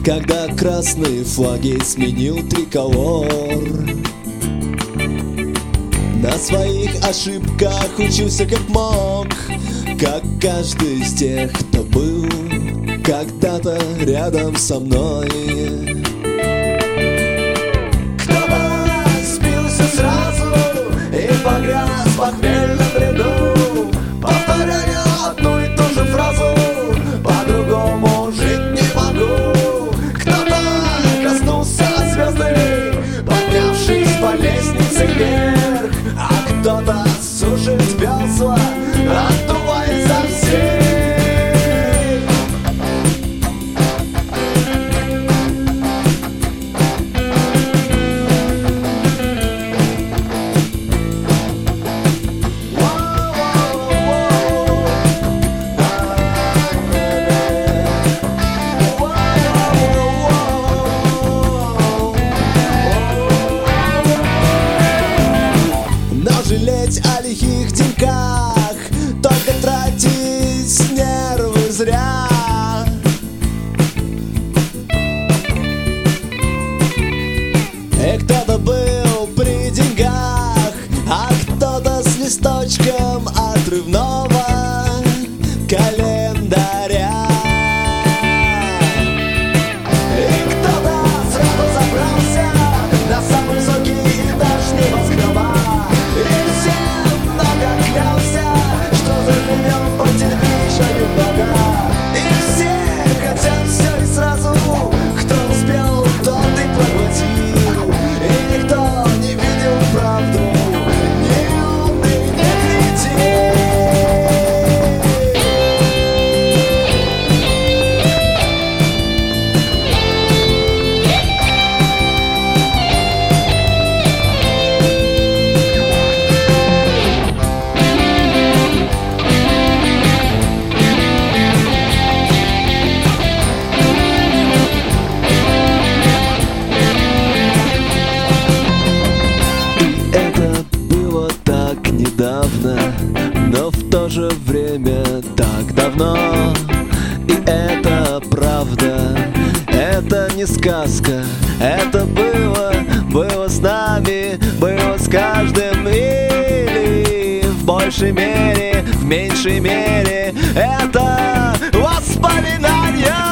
когда красные флаги сменил триколор. На своих ошибках учился как мог, как каждый из тех, кто был когда-то рядом со мной. Кто-то сбился сразу и погряз в похмельном бреду, повторяя одну и ту же фразу: по-другому жить не могу. Кто-то коснулся звезды, поднявшись по лестнице вверх, а кто-то сушит весла, отдувая за всех. Жалеть о лихих деньках, только тратить нервы зря. И кто-то был при деньгах, а кто-то с листочком отрывного календаря. И кто-то сразу забрался на самый высокий этаж небоскреба. Но в то же время так давно. И это правда, это не сказка. Это было с нами, было с каждым. Или в большей мере, в меньшей мере, это воспоминания.